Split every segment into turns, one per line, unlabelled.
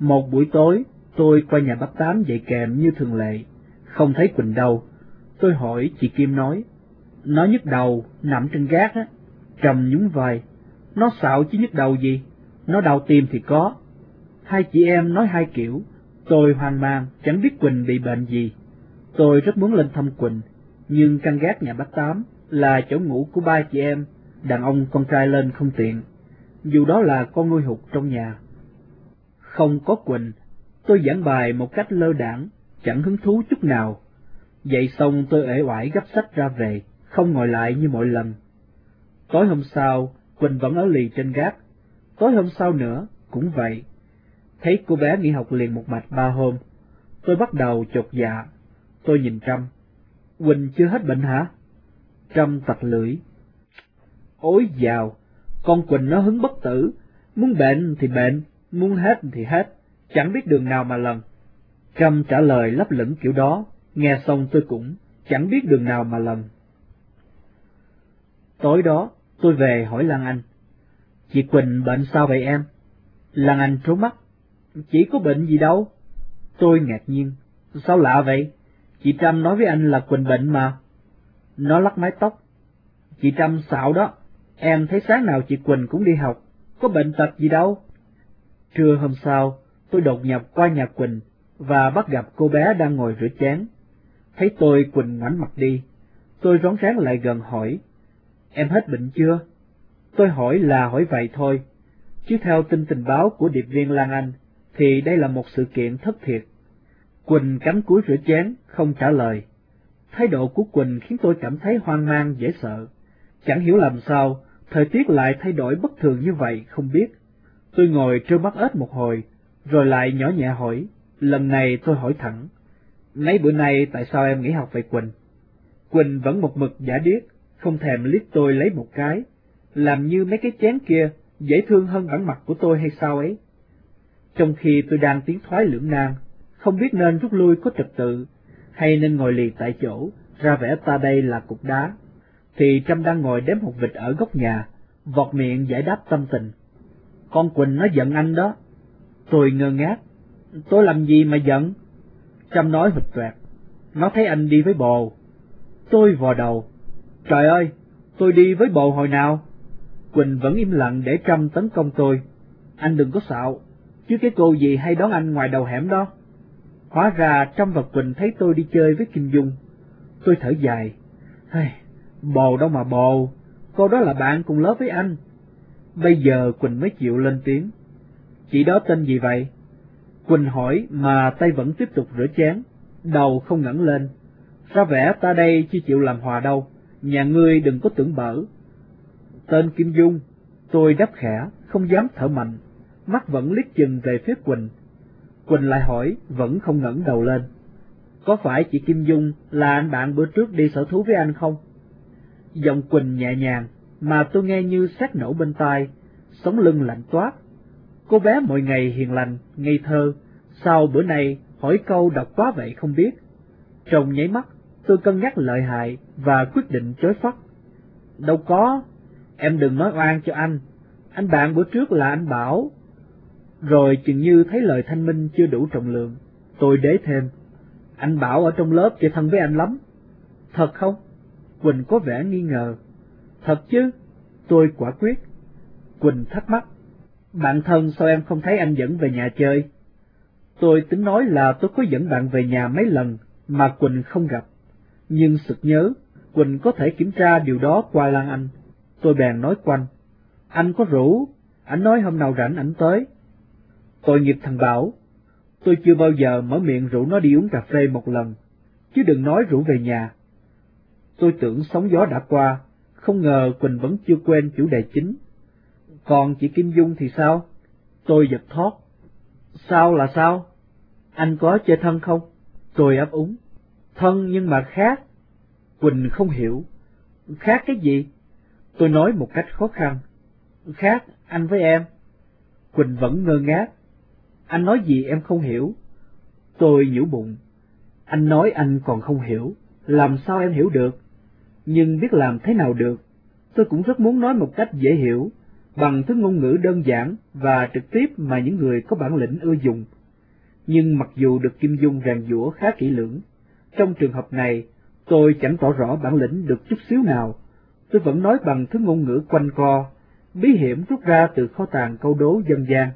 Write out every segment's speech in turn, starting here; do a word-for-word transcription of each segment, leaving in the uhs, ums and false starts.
Một buổi tối, tôi qua nhà bác Tám dạy kèm như thường lệ, không thấy Quỳnh đâu. Tôi hỏi, chị Kim nói, nó nhức đầu, nằm trên gác á. Trầm nhún vai, nó xạo chứ nhức đầu gì, nó đau tim thì có. Hai chị em nói hai kiểu, tôi hoang mang, chẳng biết Quỳnh bị bệnh gì. Tôi rất muốn lên thăm Quỳnh, nhưng căn gác nhà bác Tám là chỗ ngủ của ba chị em, đàn ông con trai lên không tiện, dù đó là con nuôi hụt trong nhà. Không có Quỳnh, tôi giảng bài một cách lơ đãng, chẳng hứng thú chút nào. Dậy xong tôi uể oải gấp sách ra về, không ngồi lại như mọi lần. Tối hôm sau, Quỳnh vẫn ở lì trên gác. Tối hôm sau nữa, cũng vậy. Thấy cô bé nghỉ học liền một mạch ba hôm, tôi bắt đầu chột dạ. Tôi nhìn Trâm. Quỳnh chưa hết bệnh hả? Trâm tặc lưỡi. Ối dào, con Quỳnh nó hứng bất tử, muốn bệnh thì bệnh, muốn hết thì hết, chẳng biết đường nào mà lần. Trâm trả lời lấp lửng kiểu đó, nghe xong tôi cũng chẳng biết đường nào mà lần. Tối đó, tôi về hỏi Lan Anh. Chị Quỳnh bệnh sao vậy em? Lan Anh trố mắt. Chị có bệnh gì đâu. Tôi ngạc nhiên. Sao lạ vậy? Chị Trâm nói với anh là Quỳnh bệnh mà. Nó lắc mái tóc. Chị Trâm xạo đó. Em thấy sáng nào chị Quỳnh cũng đi học, có bệnh tật gì đâu. Trưa hôm sau, tôi đột nhập qua nhà Quỳnh và bắt gặp cô bé đang ngồi rửa chén. Thấy tôi, Quỳnh ngoảnh mặt đi. Tôi rón rén lại gần hỏi. Em hết bệnh chưa? Tôi hỏi là hỏi vậy thôi, chứ theo tin tình báo của điệp viên Lan Anh, thì đây là một sự kiện thất thiệt. Quỳnh cắm cúi rửa chén, không trả lời. Thái độ của Quỳnh khiến tôi cảm thấy hoang mang dễ sợ. Chẳng hiểu làm sao, thời tiết lại thay đổi bất thường như vậy, không biết. Tôi ngồi trơ mắt ếch một hồi, rồi lại nhỏ nhẹ hỏi. Lần này tôi hỏi thẳng. Mấy bữa nay tại sao em nghỉ học vậy Quỳnh? Quỳnh vẫn một mực giả điếc, không thèm liếc tôi lấy một cái, làm như mấy cái chén kia dễ thương hơn bản mặt của tôi hay sao ấy. Trong khi tôi đang tiến thoái lưỡng nan, không biết nên rút lui có trật tự, hay nên ngồi lì tại chỗ, ra vẻ ta đây là cục đá, thì Trâm đang ngồi đếm hột vịt ở góc nhà, vọt miệng giải đáp tâm tình. Con Quỳnh nó giận anh đó. Tôi ngơ ngác. Tôi làm gì mà giận? Trâm nói huỵch toẹt. Nó thấy anh đi với bồ. Tôi vò đầu. Trời ơi, tôi đi với bồ hồi nào? Quỳnh vẫn im lặng để Trâm tấn công tôi. Anh đừng có xạo, chứ cái cô gì hay đón anh ngoài đầu hẻm đó. Hóa ra Trâm và Quỳnh thấy tôi đi chơi với Kim Dung. Tôi thở dài. Hey, bồ đâu mà bồ, cô đó là bạn cùng lớp với anh. Bây giờ Quỳnh mới chịu lên tiếng. Chị đó tên gì vậy? Quỳnh hỏi mà tay vẫn tiếp tục rửa chén, đầu không ngẩng lên. Ra vẻ ta đây chưa chịu làm hòa đâu, nhà ngươi đừng có tưởng bở. Tên Kim Dung. Tôi đáp khẽ, không dám thở mạnh, mắt vẫn liếc chừng về phía Quỳnh. Quỳnh lại hỏi, vẫn không ngẩng đầu lên. Có phải chị Kim Dung là anh bạn bữa trước đi sở thú với anh không? Giọng Quỳnh nhẹ nhàng, mà tôi nghe như sét nổ bên tai, sống lưng lạnh toát. Cô bé mọi ngày hiền lành, ngây thơ, sao bữa nay hỏi câu độc quá vậy không biết. Trong nháy mắt, tôi cân nhắc lợi hại và quyết định chối phắt. Đâu có, em đừng nói oan cho anh, anh bạn bữa trước là anh Bảo. Rồi chừng như thấy lời thanh minh chưa đủ trọng lượng, tôi đế thêm. Anh Bảo ở trong lớp chơi thân với anh lắm. Thật không? Quỳnh có vẻ nghi ngờ. Thật chứ, tôi quả quyết. Quỳnh thắc mắc. Bạn thân sao em không thấy anh dẫn về nhà chơi? Tôi tính nói là tôi có dẫn bạn về nhà mấy lần mà Quỳnh không gặp, nhưng sực nhớ Quỳnh có thể kiểm tra điều đó qua Lan Anh. Tôi bèn nói quanh. Anh có rủ, ảnh nói hôm nào rảnh ảnh tới. Tội nghiệp thằng Bảo. Tôi chưa bao giờ mở miệng rủ nó đi uống cà phê một lần, chứ đừng nói rủ về nhà. Tôi tưởng sóng gió đã qua, không ngờ Quỳnh vẫn chưa quên chủ đề chính. Còn chị Kim Dung thì sao? Tôi giật thót. Sao là sao? Anh có chơi thân không? Tôi ấp úng. Thân nhưng mà khác. Quỳnh không hiểu. Khác cái gì? Tôi nói một cách khó khăn. Khác anh với em. Quỳnh vẫn ngơ ngác. Anh nói gì em không hiểu? Tôi nhủ bụng. Anh nói anh còn không hiểu, làm sao em hiểu được? Nhưng biết làm thế nào được? Tôi cũng rất muốn nói một cách dễ hiểu, bằng thứ ngôn ngữ đơn giản và trực tiếp mà những người có bản lĩnh ưa dùng. Nhưng mặc dù được Kim Dung rèn giũa khá kỹ lưỡng, trong trường hợp này tôi chẳng tỏ rõ bản lĩnh được chút xíu nào. Tôi vẫn nói bằng thứ ngôn ngữ quanh co, bí hiểm rút ra từ kho tàng câu đố dân gian.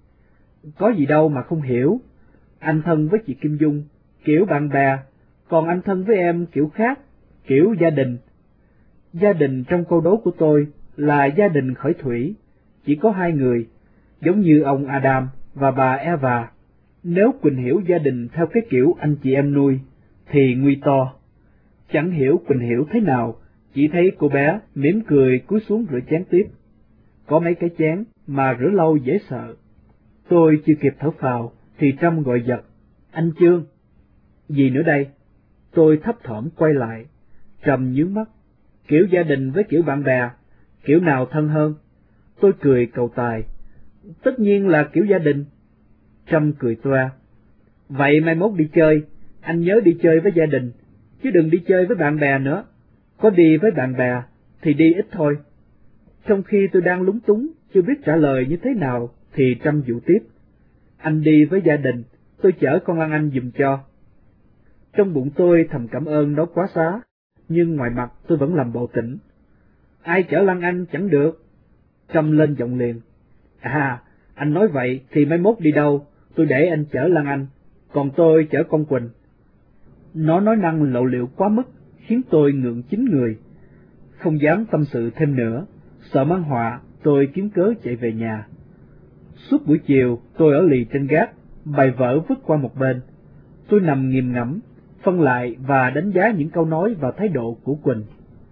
Có gì đâu mà không hiểu. Anh thân với chị Kim Dung, kiểu bạn bè, còn anh thân với em kiểu khác, kiểu gia đình. Gia đình trong câu đố của tôi là gia đình khởi thủy, chỉ có hai người, giống như ông Adam và bà Eva. Nếu Quỳnh hiểu gia đình theo cái kiểu anh chị em nuôi, thì nguy to. Chẳng hiểu Quỳnh hiểu thế nào, chỉ thấy cô bé mỉm cười cúi xuống rửa chén tiếp. Có mấy cái chén mà rửa lâu dễ sợ. Tôi chưa kịp thở phào thì Trâm gọi giật: "Anh Chương." "Gì nữa đây?" Tôi thấp thỏm quay lại. Trâm nhướng mắt: "Kiểu gia đình với kiểu bạn bè, kiểu nào thân hơn?" Tôi cười cầu tài: "Tất nhiên là kiểu gia đình." Trâm cười toa: "Vậy mai mốt đi chơi, anh nhớ đi chơi với gia đình, chứ đừng đi chơi với bạn bè nữa. Có đi với bạn bè thì đi ít thôi." Trong khi tôi đang lúng túng, chưa biết trả lời như thế nào, thì Trâm dụ tiếp: "Anh đi với gia đình, tôi chở con Lan Anh giùm cho." Trong bụng tôi thầm cảm ơn nó quá xá, nhưng ngoài mặt tôi vẫn làm bộ tỉnh: "Ai chở Lan Anh chẳng được." Trâm lên giọng liền: "À, anh nói vậy thì mai mốt đi đâu, tôi để anh chở Lan Anh, còn tôi chở con Quỳnh." Nó nói năng lộ liễu quá mức, khiến tôi ngượng chín người. Không dám tâm sự thêm nữa, sợ mang họa, tôi kiếm cớ chạy về nhà. Suốt buổi chiều tôi ở lì trên gác, bài vở vứt qua một bên. Tôi nằm nghiền ngẫm, phân lại và đánh giá những câu nói và thái độ của Quỳnh.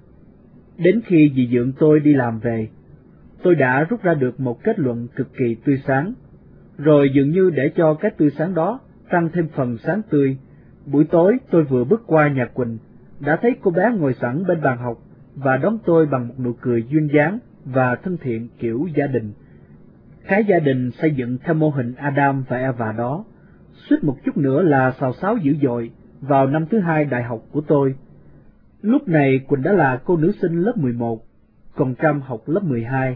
Đến khi dì dượng tôi đi làm về, tôi đã rút ra được một kết luận cực kỳ tươi sáng. Rồi dường như để cho cái tươi sáng đó tăng thêm phần sáng tươi, buổi tối tôi vừa bước qua nhà Quỳnh, đã thấy cô bé ngồi sẵn bên bàn học và đón tôi bằng một nụ cười duyên dáng và thân thiện kiểu gia đình. Cái gia đình xây dựng theo mô hình Adam và Eva đó, suýt một chút nữa là xào xáo dữ dội vào năm thứ hai đại học của tôi. Lúc này Quỳnh đã là cô nữ sinh lớp mười một, còn Trâm học lớp mười hai.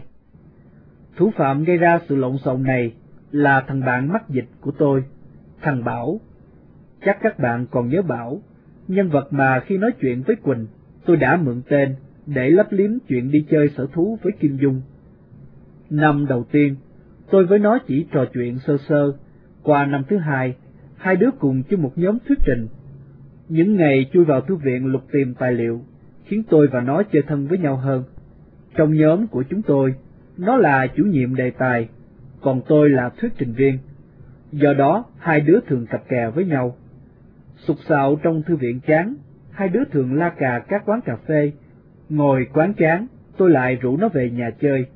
Thủ phạm gây ra sự lộn xộn này là thằng bạn mắc dịch của tôi, thằng Bảo. Chắc các bạn còn nhớ Bảo, nhân vật mà khi nói chuyện với Quỳnh, tôi đã mượn tên để lấp liếm chuyện đi chơi sở thú với Kim Dung. Năm đầu tiên, tôi với nó chỉ trò chuyện sơ sơ. Qua năm thứ hai, hai đứa cùng chung một nhóm thuyết trình. Những ngày chui vào thư viện lục tìm tài liệu, khiến tôi và nó chơi thân với nhau hơn. Trong nhóm của chúng tôi, nó là chủ nhiệm đề tài, còn tôi là thuyết trình viên. Do đó, hai đứa thường cặp kè với nhau. Sục sạo trong thư viện chán, hai đứa thường la cà các quán cà phê. Ngồi quán chán, tôi lại rủ nó về nhà chơi.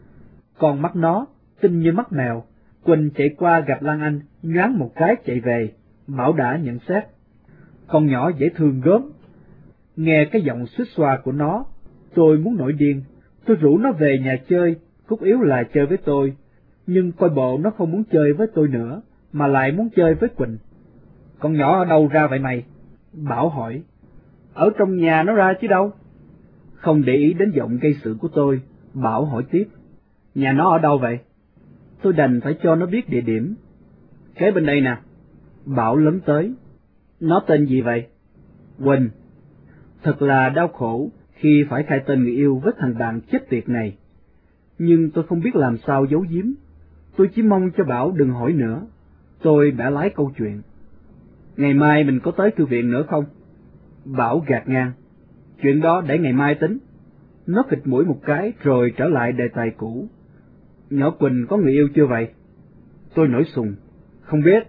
Còn mắt nó, tinh như mắt mèo, Quỳnh chạy qua gặp Lan Anh, nhoáng một cái chạy về, Mão đã nhận xét: "Con nhỏ dễ thương gớm." Nghe cái giọng xuýt xoa của nó, tôi muốn nổi điên. Tôi rủ nó về nhà chơi, cốt yếu là chơi với tôi, nhưng coi bộ nó không muốn chơi với tôi nữa, mà lại muốn chơi với Quỳnh. "Con nhỏ ở đâu ra vậy mày?" Bảo hỏi. "Ở trong nhà nó ra chứ đâu." Không để ý đến giọng gây sự của tôi, Bảo hỏi tiếp: "Nhà nó ở đâu vậy?" Tôi đành phải cho nó biết địa điểm. "Kế bên đây nè." Bảo lấn tới. "Nó tên gì vậy?" "Quỳnh." Thật là đau khổ khi phải khai tên người yêu với thằng bạn chết tiệt này. Nhưng tôi không biết làm sao giấu giếm. Tôi chỉ mong cho Bảo đừng hỏi nữa. Tôi bẻ lái câu chuyện: "Ngày mai mình có tới thư viện nữa không?" Bảo gạt ngang: "Chuyện đó để ngày mai tính." Nó khịt mũi một cái rồi trở lại đề tài cũ: "Nhỏ Quỳnh có người yêu chưa vậy?" Tôi nổi sùng: "Không biết."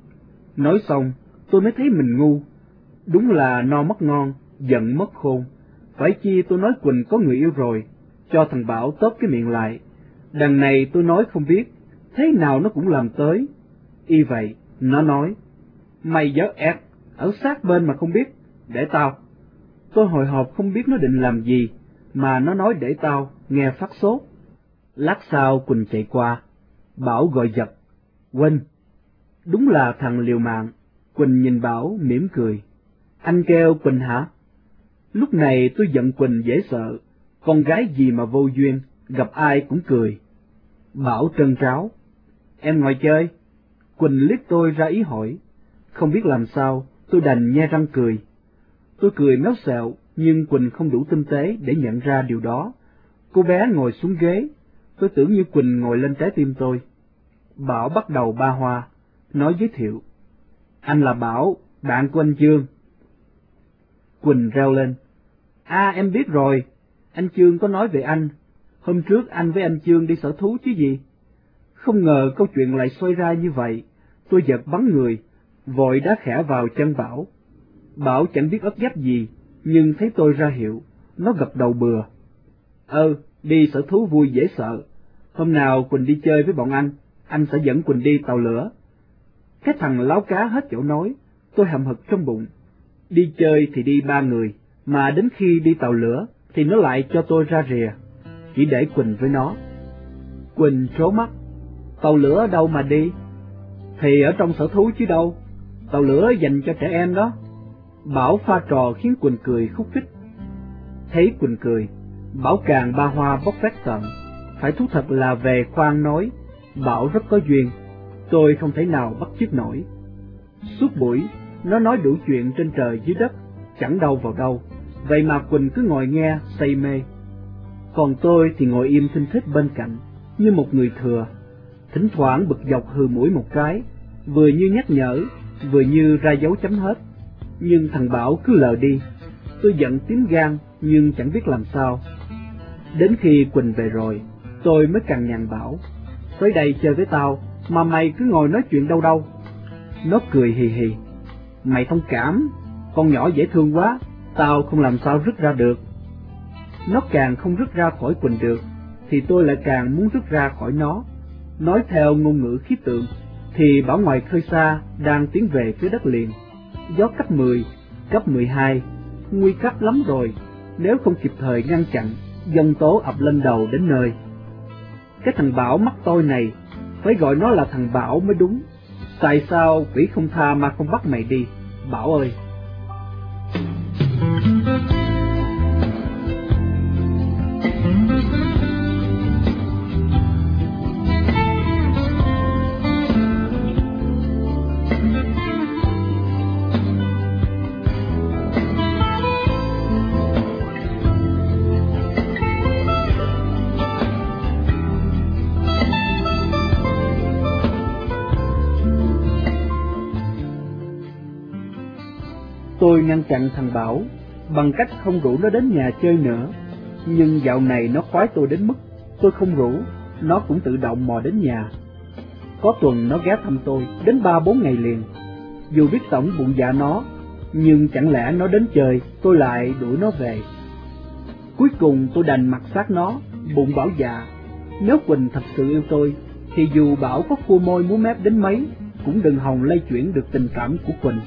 Nói xong, tôi mới thấy mình ngu. Đúng là no mất ngon, giận mất khôn. Phải chi tôi nói Quỳnh có người yêu rồi, cho thằng Bảo tớp cái miệng lại. Đằng này tôi nói không biết, thế nào nó cũng làm tới. Y vậy, nó nói: "Mày dở ẹt, ở sát bên mà không biết, để tao." Tôi hồi hộp không biết nó định làm gì, mà nó nói để tao, nghe phát sốt. Lát sau Quỳnh chạy qua, Bảo gọi giật: "Quỳnh." Đúng là thằng liều mạng. Quỳnh nhìn Bảo mỉm cười: "Anh kêu Quỳnh hả?" Lúc này tôi giận Quỳnh dễ sợ, con gái gì mà vô duyên, gặp ai cũng cười. Bảo trân tráo: Em ngồi chơi. Quỳnh liếc tôi ra ý hỏi. Không biết làm sao, tôi đành nhe răng cười. Tôi cười méo xẹo, nhưng Quỳnh không đủ tinh tế để nhận ra điều đó. Cô bé ngồi xuống ghế, tôi tưởng như Quỳnh ngồi lên trái tim tôi. Bảo bắt đầu ba hoa, nói giới thiệu: Anh là Bảo, bạn của anh Chương. Quỳnh reo lên: À, em biết rồi, anh Chương có nói về anh. Hôm trước anh với anh Chương đi sở thú chứ gì. Không ngờ câu chuyện lại xoay ra như vậy. Tôi giật bắn người, vội đá khẽ vào chân Bảo. Bảo chẳng biết ấp ấp gì, nhưng thấy tôi ra hiệu, nó gật đầu bừa. Ừ, đi sở thú vui dễ sợ. Hôm nào Quỳnh đi chơi với bọn anh, anh sẽ dẫn Quỳnh đi tàu lửa. Cái thằng láo cá hết chỗ nói, tôi hậm hực trong bụng. Đi chơi thì đi ba người, mà đến khi đi tàu lửa thì nó lại cho tôi ra rìa, chỉ để Quỳnh với nó. Quỳnh trố mắt: Tàu lửa đâu mà đi? Thì ở trong sở thú chứ đâu, tàu lửa dành cho trẻ em đó. Bảo pha trò khiến Quỳnh cười khúc khích. Thấy Quỳnh cười, Bảo càng ba hoa bốc phét tận. Phải thú thật là về khoan nói, Bảo rất có duyên, tôi không thể nào bắt chước nổi. Suốt buổi, nó nói đủ chuyện trên trời dưới đất, chẳng đâu vào đâu, vậy mà Quỳnh cứ ngồi nghe, say mê. Còn tôi thì ngồi im thinh thích bên cạnh, như một người thừa, thỉnh thoảng bực dọc hừ mũi một cái, vừa như nhắc nhở, vừa như ra dấu chấm hết. Nhưng thằng Bảo cứ lờ đi, tôi giận tím gan nhưng chẳng biết làm sao. Đến khi Quỳnh về rồi, tôi mới cằn nhằn Bảo: Tới đây chơi với tao, mà mày cứ ngồi nói chuyện đâu đâu. Nó cười hì hì: Mày thông cảm, con nhỏ dễ thương quá, tao không làm sao rứt ra được. Nó càng không rứt ra khỏi Quỳnh được, thì tôi lại càng muốn rứt ra khỏi nó. Nói theo ngôn ngữ khí tượng, thì bão ngoài khơi xa đang tiến về phía đất liền. Gió cấp mười, cấp mười hai, nguy cấp lắm rồi, nếu không kịp thời ngăn chặn, giông tố ập lên đầu đến nơi. Cái thằng Bảo mắc tôi này, phải gọi nó là thằng Bảo mới đúng. Tại sao quỷ không tha mà không bắt mày đi, Bảo ơi? Tôi ngăn chặn thằng Bảo bằng cách không rủ nó đến nhà chơi nữa, nhưng dạo này nó khoái tôi đến mức tôi không rủ, nó cũng tự động mò đến nhà. Có tuần nó ghé thăm tôi đến ba bốn ngày liền. Dù biết tổng bụng dạ nó, nhưng chẳng lẽ nó đến chơi tôi lại đuổi nó về. Cuối cùng tôi đành mặc xác nó, bụng bảo dạ, nếu Quỳnh thật sự yêu tôi, thì dù Bảo có cua môi múa mép đến mấy, cũng đừng hòng lay chuyển được tình cảm của Quỳnh.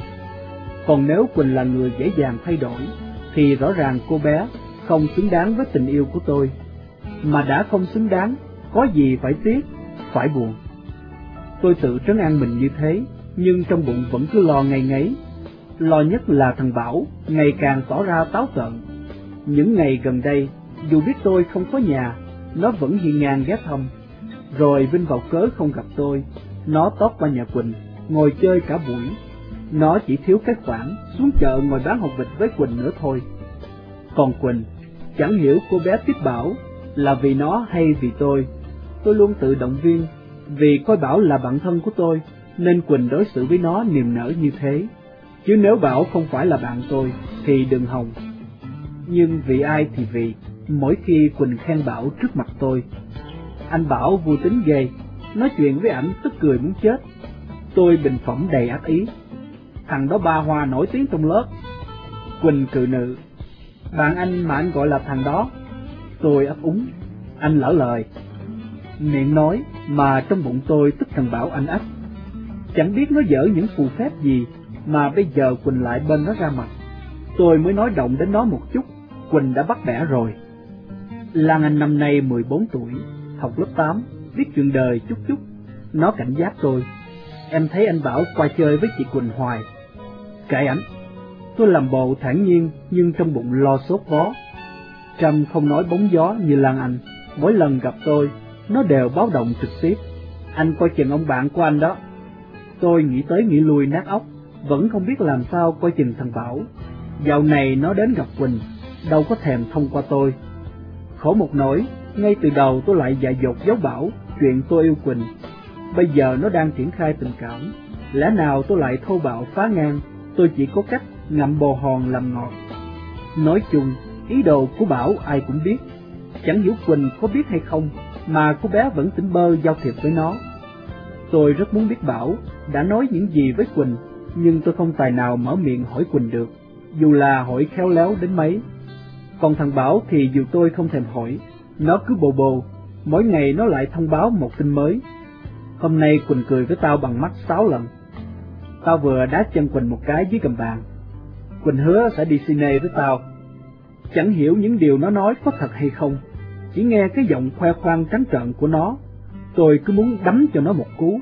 Còn nếu Quỳnh là người dễ dàng thay đổi, thì rõ ràng cô bé không xứng đáng với tình yêu của tôi. Mà đã không xứng đáng, có gì phải tiếc, phải buồn. Tôi tự trấn an mình như thế, nhưng trong bụng vẫn cứ lo ngây ngấy. Lo nhất là thằng Bảo ngày càng tỏ ra táo tợn. Những ngày gần đây, dù biết tôi không có nhà, nó vẫn hiên ngang ghé thăm. Rồi vinh vào cớ không gặp tôi, nó tót qua nhà Quỳnh, ngồi chơi cả buổi. Nó chỉ thiếu cái khoản xuống chợ ngồi bán hột vịt với Quỳnh nữa thôi. Còn Quỳnh, chẳng hiểu cô bé tiếp Bảo là vì nó hay vì tôi. Tôi luôn tự động viên, vì coi Bảo là bạn thân của tôi, nên Quỳnh đối xử với nó niềm nở như thế. Chứ nếu Bảo không phải là bạn tôi, thì đừng hòng. Nhưng vì ai thì vì, mỗi khi Quỳnh khen Bảo trước mặt tôi: Anh Bảo vui tính ghê, nói chuyện với ảnh tức cười muốn chết. Tôi bình phẩm đầy ác ý: Thằng đó ba hoa nổi tiếng trong lớp. Quỳnh cự nự: Bạn anh mà anh gọi là thằng đó. Tôi ấp úng: Anh lỡ lời. Miệng nói mà trong bụng tôi tức thằng Bảo anh ách. Chẳng biết nó dở những phù phép gì mà bây giờ Quỳnh lại bên nó ra mặt. Tôi mới nói động đến nó một chút, Quỳnh đã bắt bẻ rồi. Lan Anh năm nay mười bốn tuổi, học lớp tám, viết chuyện đời chút chút. Nó cảnh giác tôi: Em thấy anh Bảo qua chơi với chị Quỳnh hoài. Kệ ảnh. Tôi làm bộ thản nhiên, nhưng trong bụng lo sốt vó. Trâm không nói bóng gió như Lan Anh, mỗi lần gặp tôi nó đều báo động trực tiếp. Anh coi chừng ông bạn của anh đó. Tôi nghĩ tới nghĩ lui nát óc, vẫn không biết làm sao coi chừng thằng Bảo. Dạo này nó đến gặp Quỳnh, đâu có thèm thông qua tôi. Khổ một nỗi, ngay từ đầu tôi lại dại dột giấu Bảo chuyện tôi yêu Quỳnh. Bây giờ nó đang triển khai tình cảm, lẽ nào tôi lại thô bạo phá ngang? Tôi chỉ có cách ngậm bồ hòn làm ngọt. Nói chung, ý đồ của Bảo ai cũng biết. Chẳng hiểu Quỳnh có biết hay không, mà cô bé vẫn tỉnh bơ giao thiệp với nó. Tôi rất muốn biết Bảo đã nói những gì với Quỳnh, nhưng tôi không tài nào mở miệng hỏi Quỳnh được, dù là hỏi khéo léo đến mấy. Còn thằng Bảo thì dù tôi không thèm hỏi, nó cứ bồ bồ, mỗi ngày nó lại thông báo một tin mới. Hôm nay Quỳnh cười với tao bằng mắt sáu lần. Tao vừa đá chân Quỳnh một cái dưới gầm bàn. Quỳnh hứa sẽ đi cine với tao. Chẳng hiểu những điều nó nói có thật hay không, chỉ nghe cái giọng khoe khoang trắng trợn của nó, tôi cứ muốn đấm cho nó một cú.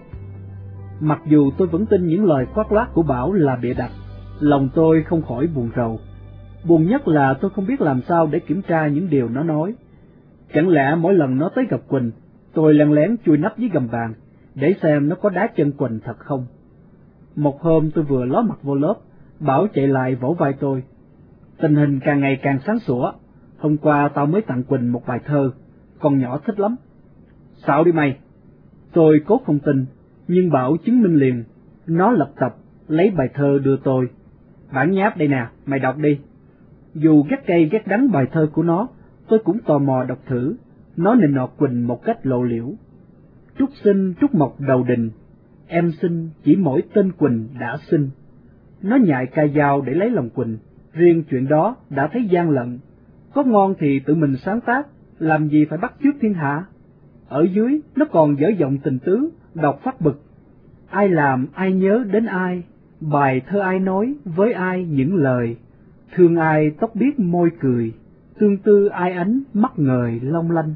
Mặc dù tôi vẫn tin những lời khoác lác của Bảo là bịa đặt, lòng tôi không khỏi buồn rầu. Buồn nhất là tôi không biết làm sao để kiểm tra những điều nó nói. Chẳng lẽ mỗi lần nó tới gặp Quỳnh, tôi lén lén chui nấp dưới gầm bàn, để xem nó có đá chân Quỳnh thật không. Một hôm tôi vừa ló mặt vô lớp, Bảo chạy lại vỗ vai tôi. Tình hình càng ngày càng sáng sủa, hôm qua tao mới tặng Quỳnh một bài thơ, con nhỏ thích lắm. Xạo đi mày. Tôi cốt không tin, nhưng Bảo chứng minh liền. Nó lập tập lấy bài thơ đưa tôi. Bản nháp đây nè, mày đọc đi. Dù ghét cay ghét đắng bài thơ của nó, tôi cũng tò mò đọc thử. Nó nịnh nọt Quỳnh một cách lộ liễu. Trúc sinh trúc mộc đầu đình, em xin chỉ mỗi tên Quỳnh đã xin. Nó nhại ca dao để lấy lòng Quỳnh, riêng chuyện đó đã thấy gian lận. Có ngon thì tự mình sáng tác, làm gì phải bắt chước thiên hạ. Ở dưới nó còn dở giọng tình tứ, đọc phát bực. Ai làm ai nhớ đến ai, bài thơ ai nói với ai những lời. Thương ai tóc biết môi cười, tương tư ai ánh mắt ngời long lanh.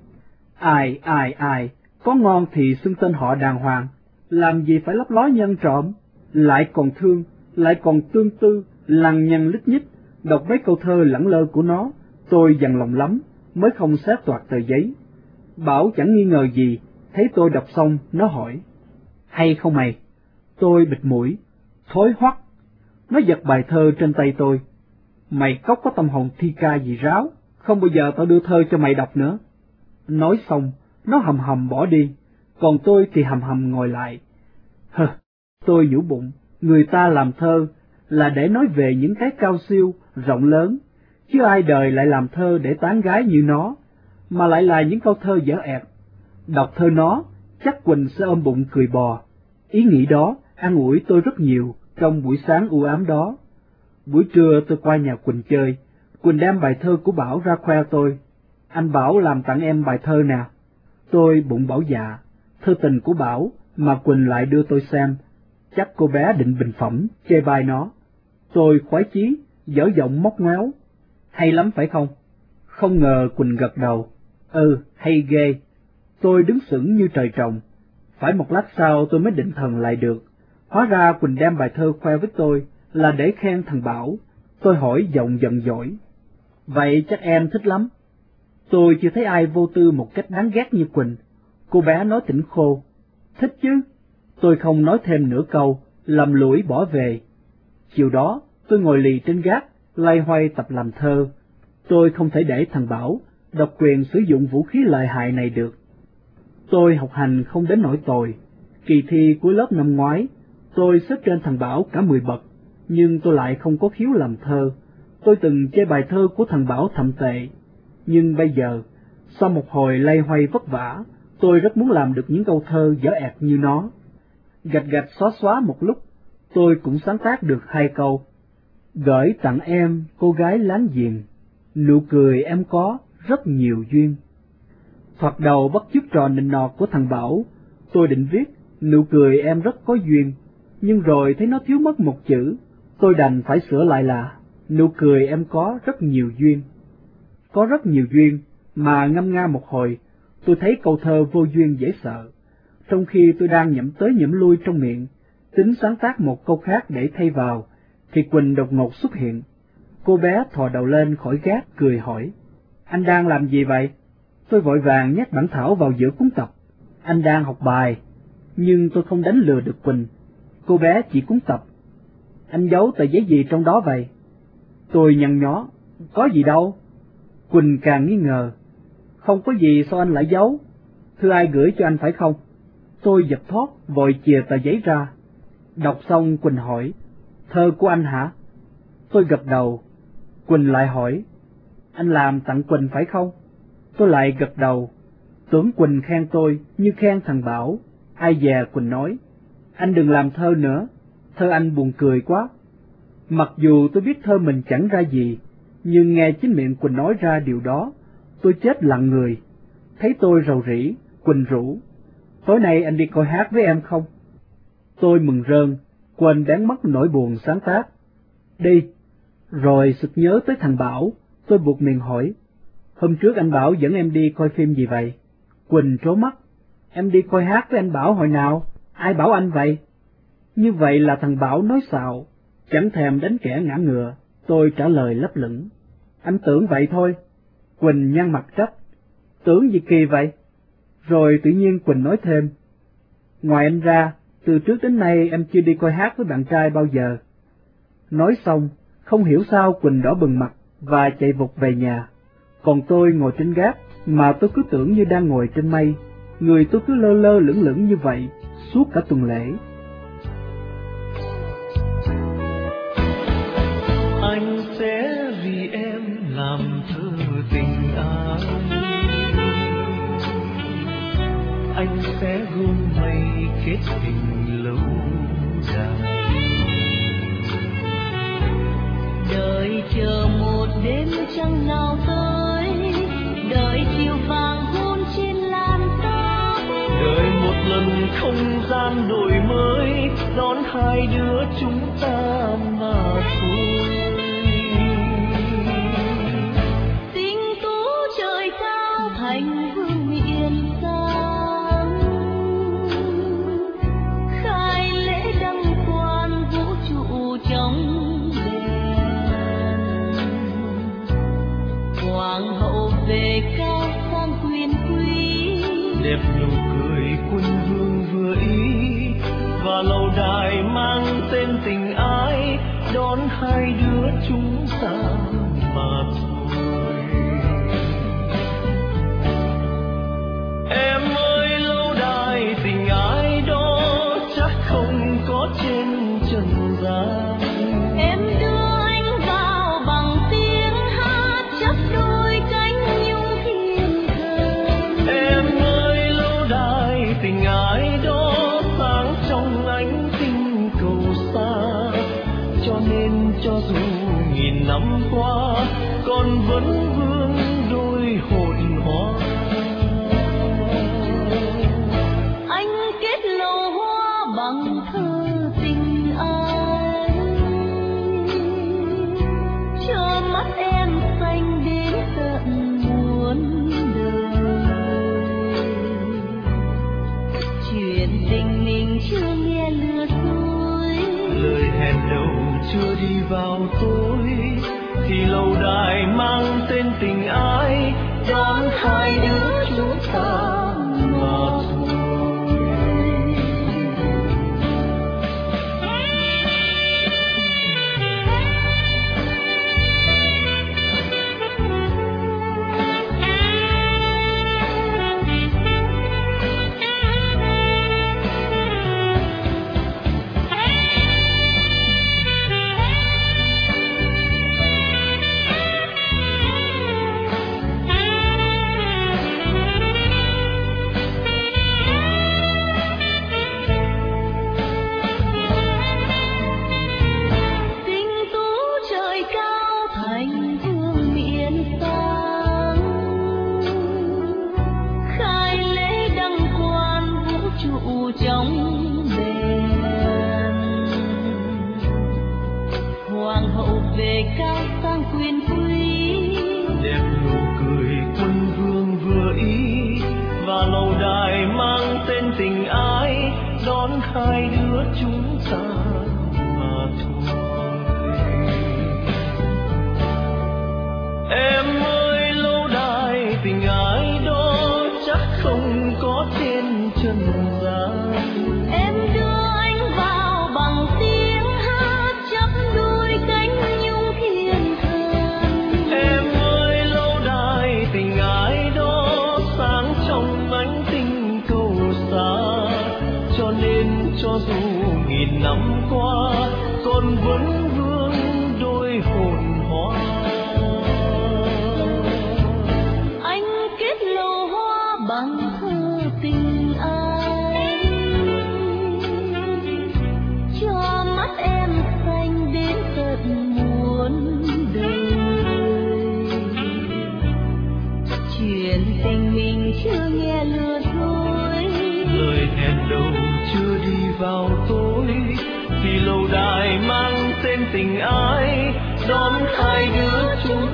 Ai ai ai, có ngon thì xưng tên họ đàng hoàng, làm gì phải lấp ló nhân trộm. Lại còn thương, lại còn tương tư, lằng nhằng lít nhít, đọc mấy câu thơ lẳng lơ của nó, tôi dằn lòng lắm, mới không xé toạc tờ giấy. Bảo chẳng nghi ngờ gì, thấy tôi đọc xong, nó hỏi, hay không mày? Tôi bịt mũi, thối hoắc. Nó giật bài thơ trên tay tôi. Mày cóc có tâm hồn thi ca gì ráo, không bao giờ tao đưa thơ cho mày đọc nữa. Nói xong, nó hầm hầm bỏ đi, còn tôi thì hầm hầm ngồi lại. Hừ, tôi nhủ bụng, người ta làm thơ là để nói về những cái cao siêu, rộng lớn, chứ ai đời lại làm thơ để tán gái như nó, mà lại là những câu thơ dở ẹt. Đọc thơ nó, chắc Quỳnh sẽ ôm bụng cười bò. Ý nghĩ đó an ủi tôi rất nhiều trong buổi sáng u ám đó. Buổi trưa tôi qua nhà Quỳnh chơi, Quỳnh đem bài thơ của Bảo ra khoe tôi. Anh Bảo làm tặng em bài thơ nè. Tôi bụng bảo dạ, thơ tình của Bảo mà Quỳnh lại đưa tôi xem, chắc cô bé định bình phẩm, chê bai nó. Tôi khoái chí, dở giọng móc ngoéo. Hay lắm phải không? Không ngờ Quỳnh gật đầu. Ừ, hay ghê. Tôi đứng sững như trời trồng. Phải một lát sau tôi mới định thần lại được. Hóa ra Quỳnh đem bài thơ khoe với tôi là để khen thằng Bảo. Tôi hỏi giọng giận dỗi. Vậy chắc em thích lắm. Tôi chưa thấy ai vô tư một cách đáng ghét như Quỳnh. Cô bé nói tỉnh khô. Thích chứ. Tôi không nói thêm nửa câu, lầm lũi bỏ về. Chiều đó, tôi ngồi lì trên gác, loay hoay tập làm thơ. Tôi không thể để thằng Bảo độc quyền sử dụng vũ khí lợi hại này được. Tôi học hành không đến nỗi tồi. Kỳ thi cuối lớp năm ngoái, tôi xếp trên thằng Bảo cả mười bậc, nhưng tôi lại không có khiếu làm thơ. Tôi từng chê bài thơ của thằng Bảo thậm tệ. Nhưng bây giờ, sau một hồi loay hoay vất vả, tôi rất muốn làm được những câu thơ dở ẹt như nó. Gạch gạch xóa xóa một lúc, tôi cũng sáng tác được hai câu. Gửi tặng em, cô gái láng giềng, nụ cười em có rất nhiều duyên. Thoạt đầu bắt chước trò nịnh nọt của thằng Bảo, tôi định viết nụ cười em rất có duyên, nhưng rồi thấy nó thiếu mất một chữ, tôi đành phải sửa lại là nụ cười em có rất nhiều duyên. Có rất nhiều duyên, mà ngâm nga một hồi, tôi thấy câu thơ vô duyên dễ sợ. Trong khi tôi đang nhẩm tới nhẩm lui trong miệng, tính sáng tác một câu khác để thay vào, thì Quỳnh đột ngột xuất hiện. Cô bé thò đầu lên khỏi gác cười hỏi, anh đang làm gì vậy? Tôi vội vàng nhét bản thảo vào giữa cuốn tập. Anh đang học bài, nhưng tôi không đánh lừa được Quỳnh. Cô bé chỉ cuốn tập. Anh giấu tờ giấy gì trong đó vậy? Tôi nhăn nhó. Có gì đâu. Quỳnh càng nghi ngờ. Không có gì sao anh lại giấu? Thư ai gửi cho anh phải không? Tôi giật thót, vội chìa tờ giấy ra. Đọc xong Quỳnh hỏi, thơ của anh hả? Tôi gật đầu. Quỳnh lại hỏi, anh làm tặng Quỳnh phải không? Tôi lại gật đầu. Tưởng Quỳnh khen tôi như khen thằng Bảo. Ai dè Quỳnh nói, anh đừng làm thơ nữa, thơ anh buồn cười quá. Mặc dù tôi biết thơ mình chẳng ra gì, nhưng nghe chính miệng Quỳnh nói ra điều đó, tôi chết lặng người. Thấy tôi rầu rĩ, Quỳnh rủ, tối nay anh đi coi hát với em không? Tôi mừng rơn, quên bén mất nỗi buồn sáng tác. Đi. Rồi sực nhớ tới thằng Bảo, tôi buộc miệng hỏi, hôm trước anh Bảo dẫn em đi coi phim gì vậy? Quỳnh trố mắt, em đi coi hát với anh Bảo hồi nào? Ai bảo anh vậy? Như vậy là thằng Bảo nói xạo, chẳng thèm đánh kẻ ngã ngựa. Tôi trả lời lấp lửng, anh tưởng vậy thôi. Quỳnh nhăn mặt trách, tưởng gì kỳ vậy? Rồi tự nhiên Quỳnh nói thêm, ngoài anh ra, từ trước đến nay em chưa đi coi hát với bạn trai bao giờ. Nói xong, không hiểu sao Quỳnh đỏ bừng mặt và chạy vụt về nhà. Còn tôi ngồi trên gác mà tôi cứ tưởng như đang ngồi trên mây, người tôi cứ lơ lơ lửng lửng như vậy suốt cả tuần lễ.
Anh sẽ vì em làm thơ tình ái, anh sẽ gom mây kết tình lâu dài,
đợi chờ một đêm trăng nào tới, đợi chiều vàng hôn trên làn tóc,
đợi một lần không gian đổi mới đón hai đứa chúng ta mà thôi.
tinh tú trời cao thành vương miền sáng, khai lễ đăng quang vũ trụ trong hoàng hậu về cao sang quyền quý,
đẹp nụ cười quân vương vừa ý, và lâu đài mang tên tình ái đón hai đứa chúng ta mà thôi. Em ơi lâu đài tình ái đó chắc không có trên trần gian,
em đưa anh vào bằng tiếng hát chấp đôi cánh nhung thiên thần.
em ơi lâu đài tình ái đó sáng trong ánh tinh cầu xa, cho nên cho dù nghìn năm qua con vẫn vương đôi hồn hoa.
Anh kết lầu hoa bằng thơ tình ái, cho mắt em xanh đến tận muôn đời. Chuyện tình mình chưa nghe lừa dối,
Lời hẹn đầu chưa đi vào tối, thì lâu đài mang tên tình ái đón hai đứa chúng ta mà thôi. Hai đứa chúng ta mà thôi. Em ơi lâu đài tình ái đó nghìn năm qua còn vẫn vương đôi hồn hoa.
Anh kết lầu hoa bằng thơ tình ai, cho mắt em xanh đến tận muôn đời. Chuyện tình mình chưa nghe lừa dối,
lời hẹn đầu chưa đi vào tối, vì lâu đài mang tên tình ai đón hai đứa chúng